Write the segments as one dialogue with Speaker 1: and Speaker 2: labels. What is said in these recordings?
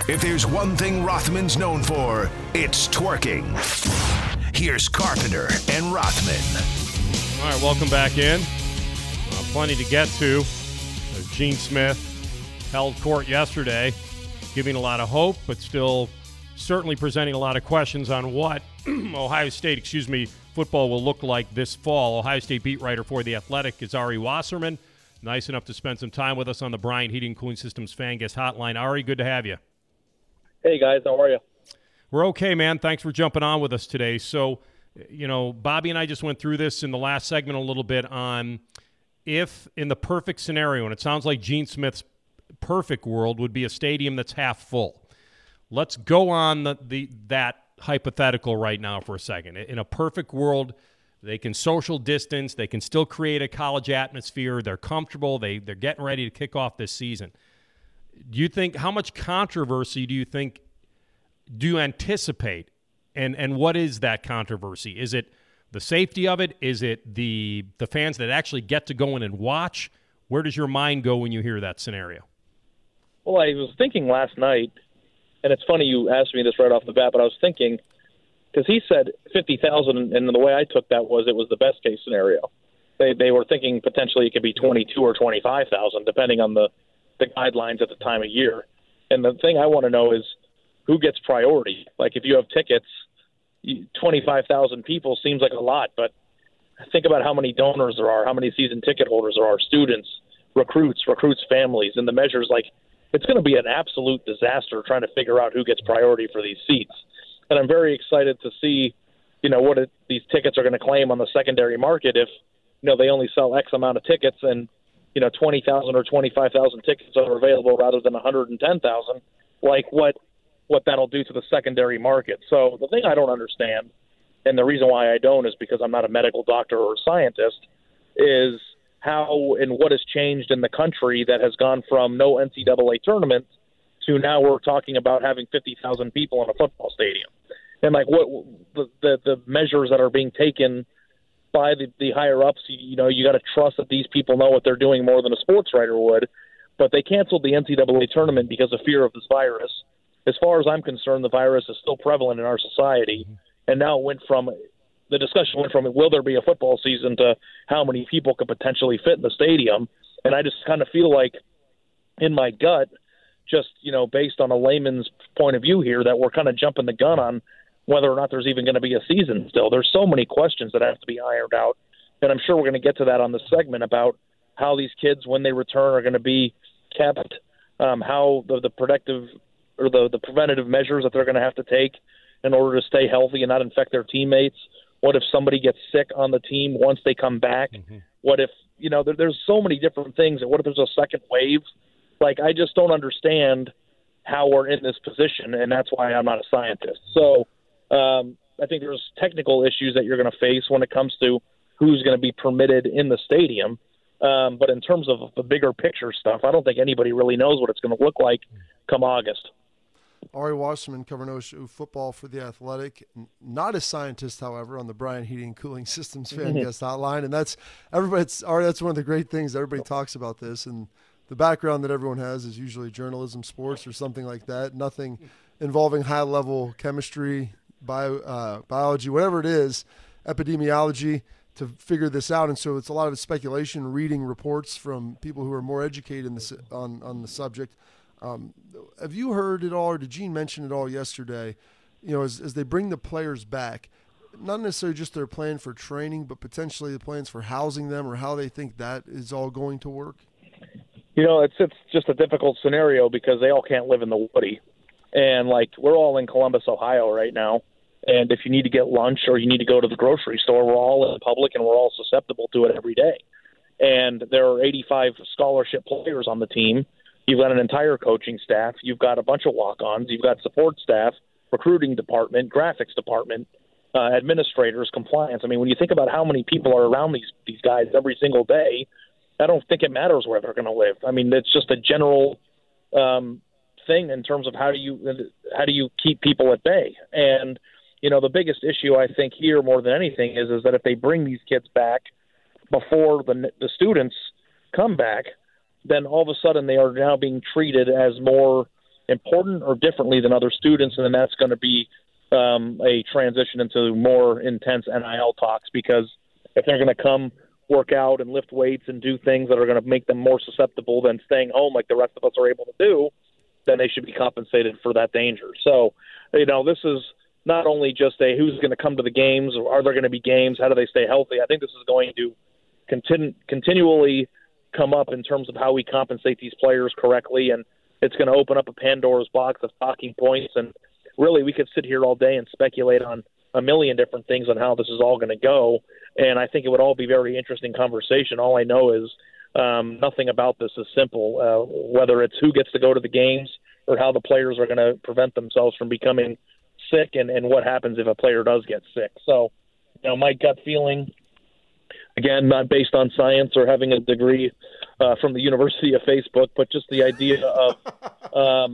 Speaker 1: If there's one thing Rothman's known for, it's twerking. Here's Carpenter and Rothman.
Speaker 2: All right, welcome back in. Plenty to get to. Gene Smith held court yesterday, giving a lot of hope, but still certainly presenting a lot of questions on what Ohio State, football will look like this fall. Ohio State beat writer for The Athletic is Ari Wasserman. Nice enough to spend some time with us on the Bryant Heating Cooling Systems Fan Guest Hotline. Ari, good to have you.
Speaker 3: Hey, guys. How are you?
Speaker 2: We're okay, man. Thanks for jumping on with us today. So, Bobby and I just went through this in the last segment a little bit on if in the perfect scenario, and it sounds like Gene Smith's perfect world would be a stadium that's half full. Let's go on that hypothetical right now for a second. In a perfect world, they can social distance. They can still create a college atmosphere. They're comfortable. They're getting ready to kick off this season. Do you think, how much controversy do you anticipate? And what is that controversy? Is it the safety of it? Is it the fans that actually get to go in and watch? Where does your mind go when you hear that scenario?
Speaker 3: Well, I was thinking last night, and it's funny you asked me this right off the bat, but I was thinking, because he said 50,000, and the way I took that was it was the best case scenario. They were thinking potentially it could be 22 or 25,000, depending on the guidelines at the time of year. And the thing I want to know is who gets priority. Like if you have tickets, 25,000 people seems like a lot, but think about how many donors there are, how many season ticket holders there are, students, recruits families, and the measures. Like it's going to be an absolute disaster trying to figure out who gets priority for these seats. And I'm very excited to see, what these tickets are going to claim on the secondary market if, they only sell X amount of tickets and, 20,000 or 25,000 tickets are available rather than 110,000. Like what that'll do to the secondary market. So the thing I don't understand, and the reason why I don't is because I'm not a medical doctor or a scientist, is how and what has changed in the country that has gone from no NCAA tournament to now we're talking about having 50,000 people in a football stadium. And like what the measures that are being taken by the higher ups, you got to trust that these people know what they're doing more than a sports writer would. But they canceled the NCAA tournament because of fear of this virus. As far as I'm concerned, the virus is still prevalent in our society. And now the discussion went from will there be a football season to how many people could potentially fit in the stadium. And I just kind of feel like in my gut, just, based on a layman's point of view here, that we're kind of jumping the gun on whether or not there's even going to be a season still. There's so many questions that have to be ironed out. And I'm sure we're going to get to that on the segment about how these kids, when they return, are going to be kept, how the protective or the preventative measures that they're going to have to take in order to stay healthy and not infect their teammates. What if somebody gets sick on the team once they come back? Mm-hmm. What if, there's so many different things. And what if there's a second wave? Like, I just don't understand how we're in this position, and that's why I'm not a scientist. So I think there's technical issues that you're going to face when it comes to who's going to be permitted in the stadium. But in terms of the bigger picture stuff, I don't think anybody really knows what it's going to look like come August.
Speaker 4: Ari Wasserman covering OSU football for The Athletic. Not a scientist, however, on the Bryant Heating and Cooling Systems Fan Guest Hotline. And that's one of the great things. Everybody talks about this. And the background that everyone has is usually journalism, sports, or something like that. Nothing involving high-level chemistry, biology, whatever it is, epidemiology, to figure this out. And so it's a lot of speculation, reading reports from people who are more educated on the subject. Have you heard it all, or did Gene mention it all yesterday, as they bring the players back, not necessarily just their plan for training, but potentially the plans for housing them or how they think that is all going to work?
Speaker 3: It's just a difficult scenario because they all can't live in the Woody. And, we're all in Columbus, Ohio right now. And if you need to get lunch or you need to go to the grocery store, we're all in public and we're all susceptible to it every day. And there are 85 scholarship players on the team. You've got an entire coaching staff. You've got a bunch of walk-ons. You've got support staff, recruiting department, graphics department, administrators, compliance. I mean, when you think about how many people are around these guys every single day, I don't think it matters where they're going to live. I mean, it's just a general thing in terms of how do you keep people at bay. And the biggest issue I think here more than anything is that if they bring these kids back before the students come back, then all of a sudden they are now being treated as more important or differently than other students, and then that's going to be a transition into more intense NIL talks, because if they're going to come work out and lift weights and do things that are going to make them more susceptible than staying home like the rest of us are able to do, then they should be compensated for that danger. So, this is not only just a who's going to come to the games, or are there going to be games, how do they stay healthy? I think this is going to continually come up in terms of how we compensate these players correctly, and it's going to open up a Pandora's box of talking points. And really, we could sit here all day and speculate on a million different things on how this is all going to go, and I think it would all be very interesting conversation. All I know is nothing about this is simple, whether it's who gets to go to the games or how the players are going to prevent themselves from becoming sick, and what happens if a player does get sick. So, my gut feeling, again, not based on science or having a degree from the University of Facebook, but just the idea of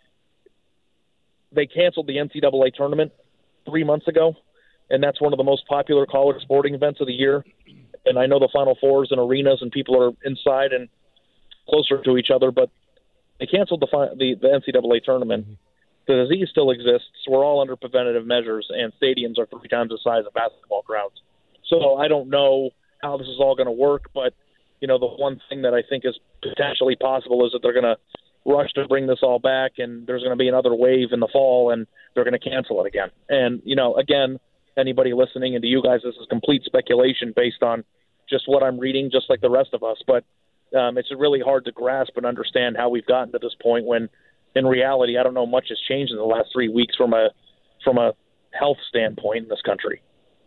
Speaker 3: they canceled the NCAA tournament 3 months ago, and that's one of the most popular college sporting events of the year. And I know the Final Fours and arenas and people are inside and closer to each other, but they canceled the NCAA tournament. The disease still exists. We're all under preventative measures, and stadiums are 3 times the size of basketball crowds. So I don't know how this is all going to work, but the one thing that I think is potentially possible is that they're going to rush to bring this all back, and there's going to be another wave in the fall, and they're going to cancel it again. And again, anybody listening, and to you guys, this is complete speculation based on just what I'm reading, just like the rest of us. But it's really hard to grasp and understand how we've gotten to this point when, in reality, I don't know much has changed in the last 3 weeks from a health standpoint in this country.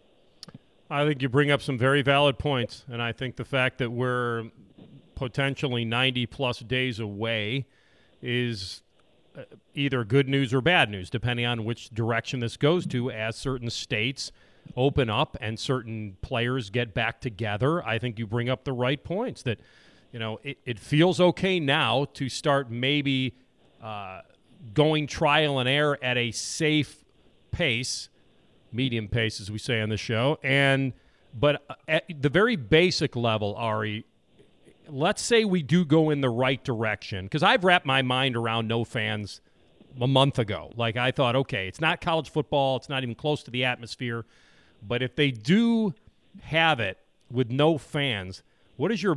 Speaker 2: I think you bring up some very valid points, and I think the fact that we're potentially 90-plus days away is either good news or bad news, depending on which direction this goes to as certain states open up and certain players get back together. I think you bring up the right points that, it feels okay now to start maybe going trial and error at a safe pace, medium pace, as we say on the show. But at the very basic level, Ari, let's say we do go in the right direction, because I've wrapped my mind around no fans a month ago. Like, I thought, okay, it's not college football. It's not even close to the atmosphere. But if they do have it with no fans, what do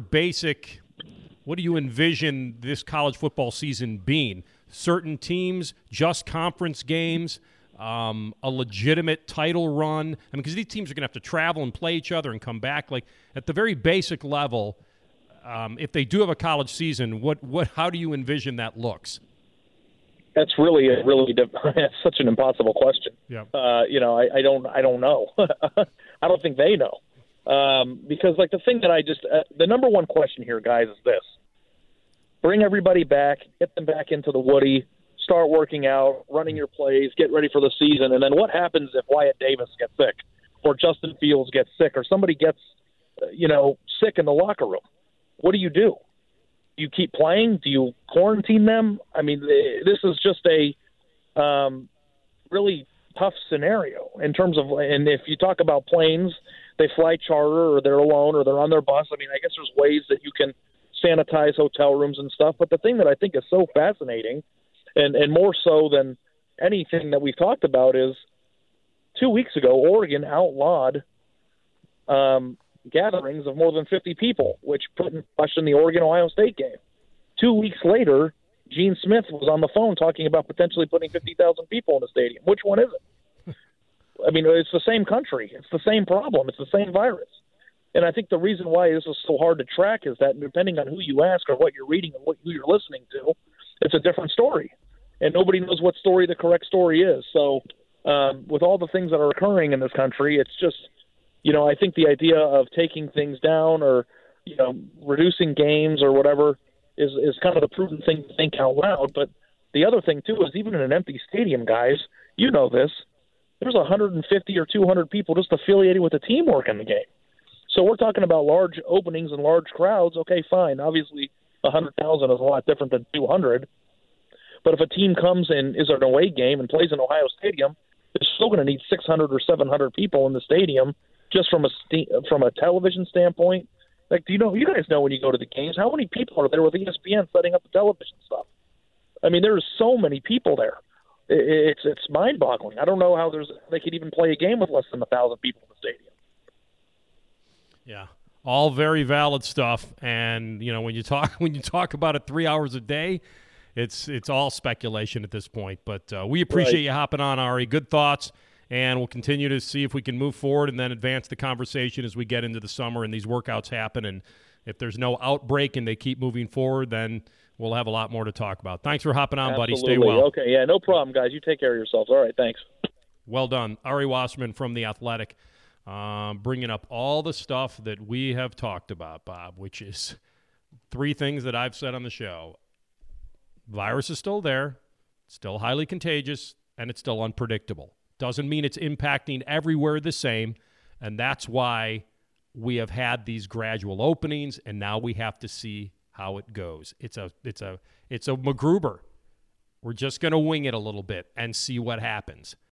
Speaker 2: you envision this college football season being? Certain teams, just conference games, a legitimate title run? I mean, because these teams are going to have to travel and play each other and come back. Like, at the very basic level, if they do have a college season, how do you envision that looks?
Speaker 3: That's really it's such an impossible question.
Speaker 2: Yeah.
Speaker 3: I don't know. I don't think they know. Because the thing that the number one question here, guys, is this: bring everybody back, get them back into the Woody, start working out, running your plays, get ready for the season. And then what happens if Wyatt Davis gets sick, or Justin Fields gets sick, or somebody gets, sick in the locker room? What do you do? Do you keep playing? Do you quarantine them? I mean, this is just a really tough scenario in terms of, and if you talk about planes, they fly charter, or they're alone, or they're on their bus. I mean, I guess there's ways that you can sanitize hotel rooms and stuff. But the thing that I think is so fascinating, and more so than anything that we've talked about, is 2 weeks ago, Oregon outlawed gatherings of more than 50 people, which put in question the Oregon-Ohio State game. 2 weeks later, Gene Smith was on the phone talking about potentially putting 50,000 people in the stadium. Which one is it? I mean, it's the same country. It's the same problem. It's the same virus. And I think the reason why this is so hard to track is that depending on who you ask or what you're reading and who you're listening to, it's a different story. And nobody knows what story the correct story is. So with all the things that are occurring in this country, it's just, I think the idea of taking things down or, reducing games or whatever is kind of the prudent thing to think out loud. But the other thing, too, is even in an empty stadium, guys, this, there's 150 or 200 people just affiliated with the team working the game. So we're talking about large openings and large crowds. Okay, fine. Obviously, 100,000 is a lot different than 200. But if a team comes and is an away game and plays in Ohio Stadium, they're still going to need 600 or 700 people in the stadium just from a television standpoint. Like, you guys know when you go to the games, how many people are there with ESPN setting up the television stuff? I mean, there are so many people there. It's mind-boggling. I don't know how they could even play a game with less than 1,000 people in the stadium.
Speaker 2: Yeah, all very valid stuff. And when you talk about it 3 hours a day, it's all speculation at this point. But we appreciate you hopping on, Ari. Good thoughts, and we'll continue to see if we can move forward and then advance the conversation as we get into the summer and these workouts happen. And if there's no outbreak and they keep moving forward, then we'll have a lot more to talk about. Thanks for hopping on,
Speaker 3: Absolutely.
Speaker 2: buddy. Stay well.
Speaker 3: Okay, yeah, no problem, guys. You take care of yourselves. All right, thanks.
Speaker 2: Well done. Ari Wasserman from The Athletic, bringing up all the stuff that we have talked about, Bob, which is 3 things that I've said on the show. Virus is still there, still highly contagious, and it's still unpredictable. Doesn't mean it's impacting everywhere the same, and that's why we have had these gradual openings, and now we have to see how it goes. It's a MacGruber. We're just going to wing it a little bit and see what happens.